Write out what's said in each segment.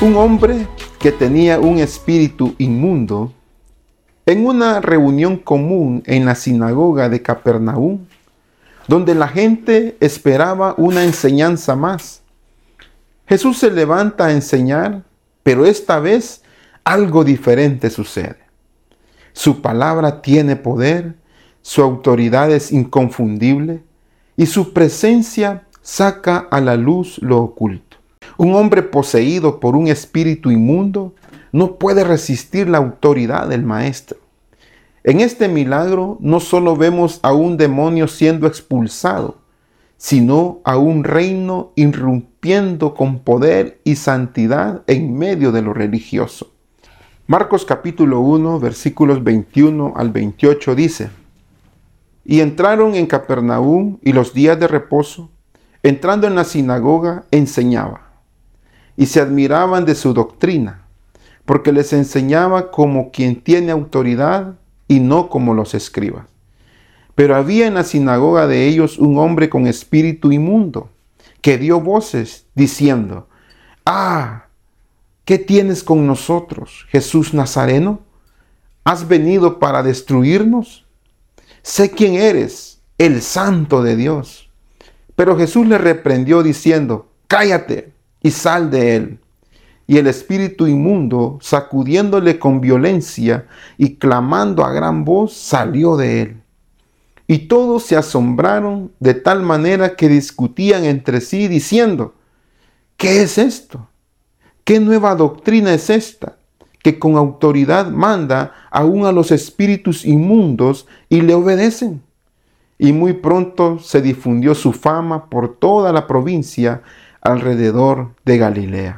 Un hombre que tenía un espíritu inmundo, en una reunión común en la sinagoga de Capernaum, donde la gente esperaba una enseñanza más, Jesús se levanta a enseñar, pero esta vez algo diferente sucede. Su palabra tiene poder, su autoridad es inconfundible y su presencia saca a la luz lo oculto. Un hombre poseído por un espíritu inmundo no puede resistir la autoridad del Maestro. En este milagro no solo vemos a un demonio siendo expulsado, sino a un reino irrumpiendo con poder y santidad en medio de lo religioso. Marcos capítulo 1, versículos 21 al 28 dice: Y entraron en Capernaum, y los días de reposo, entrando en la sinagoga, enseñaba. Y se admiraban de su doctrina, porque les enseñaba como quien tiene autoridad y no como los escribas. Pero había en la sinagoga de ellos un hombre con espíritu inmundo, que dio voces diciendo: ¡Ah! ¿Qué tienes con nosotros, Jesús Nazareno? ¿Has venido para destruirnos? Sé quién eres, el Santo de Dios. Pero Jesús le reprendió diciendo: Cállate y sal de él. Y el espíritu inmundo, sacudiéndole con violencia y clamando a gran voz, salió de él. Y todos se asombraron de tal manera que discutían entre sí diciendo: ¿Qué es esto? ¿Qué nueva doctrina es esta? Que con autoridad manda aún a los espíritus inmundos y le obedecen. Y muy pronto se difundió su fama por toda la provincia alrededor de Galilea.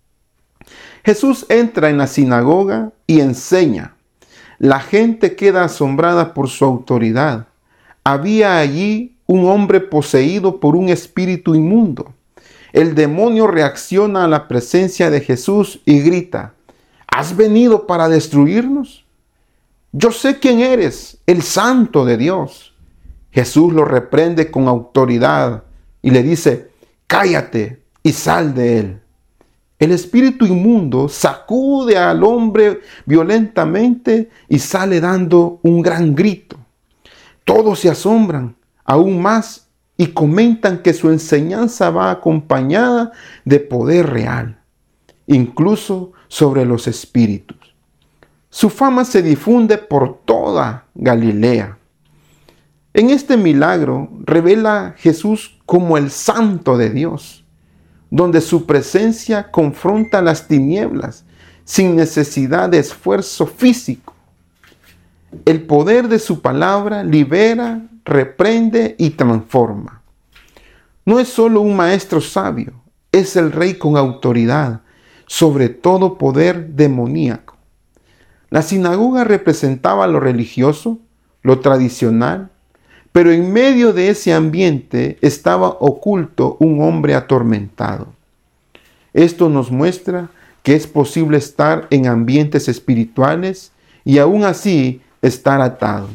Jesús entra en la sinagoga y enseña. La gente queda asombrada por su autoridad. Había allí un hombre poseído por un espíritu inmundo. El demonio reacciona a la presencia de Jesús y grita: ¿Has venido para destruirnos? Yo sé quién eres, el Santo de Dios. Jesús lo reprende con autoridad y le dice: Cállate y sal de él. El espíritu inmundo sacude al hombre violentamente y sale dando un gran grito. Todos se asombran aún más y comentan que su enseñanza va acompañada de poder real, incluso sobre los espíritus. Su fama se difunde por toda Galilea. En este milagro revela Jesús como el Santo de Dios, donde su presencia confronta las tinieblas sin necesidad de esfuerzo físico. El poder de su palabra libera, reprende y transforma. No es solo un maestro sabio, es el rey con autoridad sobre todo poder demoníaco. La sinagoga representaba lo religioso, lo tradicional, pero en medio de ese ambiente estaba oculto un hombre atormentado. Esto nos muestra que es posible estar en ambientes espirituales y aún así estar atado,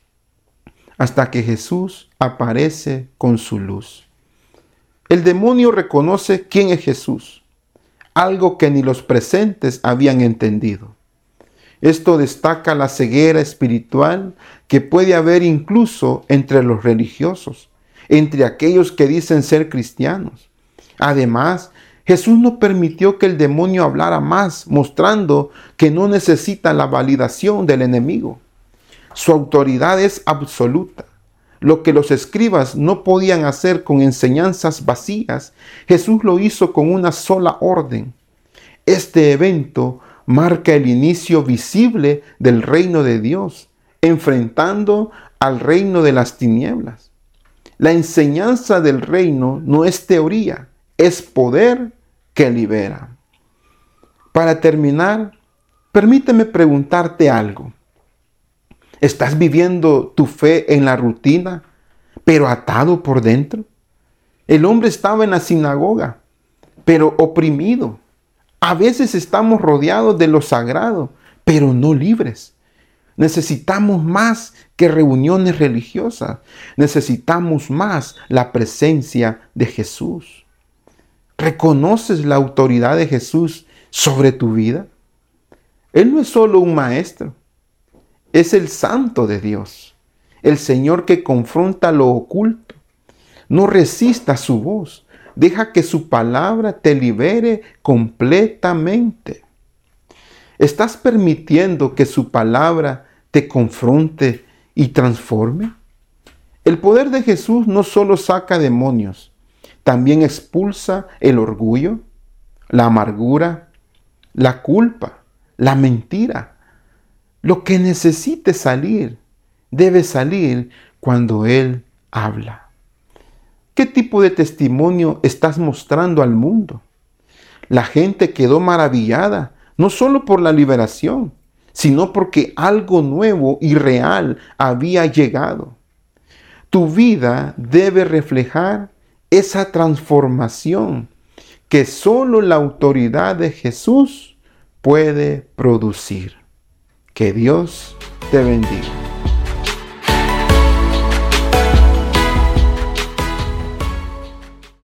hasta que Jesús aparece con su luz. El demonio reconoce quién es Jesús, algo que ni los presentes habían entendido. Esto destaca la ceguera espiritual que puede haber incluso entre los religiosos, entre aquellos que dicen ser cristianos. Además, Jesús no permitió que el demonio hablara más, mostrando que no necesita la validación del enemigo. Su autoridad es absoluta. Lo que los escribas no podían hacer con enseñanzas vacías, Jesús lo hizo con una sola orden. Este evento marca el inicio visible del reino de Dios, enfrentando al reino de las tinieblas. La enseñanza del reino no es teoría, es poder que libera. Para terminar, permíteme preguntarte algo. ¿Estás viviendo tu fe en la rutina, pero atado por dentro? El hombre estaba en la sinagoga, pero oprimido. A veces estamos rodeados de lo sagrado, pero no libres. Necesitamos más que reuniones religiosas. Necesitamos más la presencia de Jesús. ¿Reconoces la autoridad de Jesús sobre tu vida. Él no es solo un maestro, es el Santo de Dios, el Señor que confronta lo oculto. No resistas su voz, deja que su palabra te libere completamente. ¿Estás permitiendo que su palabra te confronte y transforme? El poder de Jesús no solo saca demonios, también expulsa el orgullo, la amargura, la culpa, la mentira. Lo que necesite salir, debe salir cuando Él habla. ¿Qué tipo de testimonio estás mostrando al mundo? La gente quedó maravillada, no solo por la liberación, sino porque algo nuevo y real había llegado. Tu vida debe reflejar esa transformación que solo la autoridad de Jesús puede producir. Que Dios te bendiga.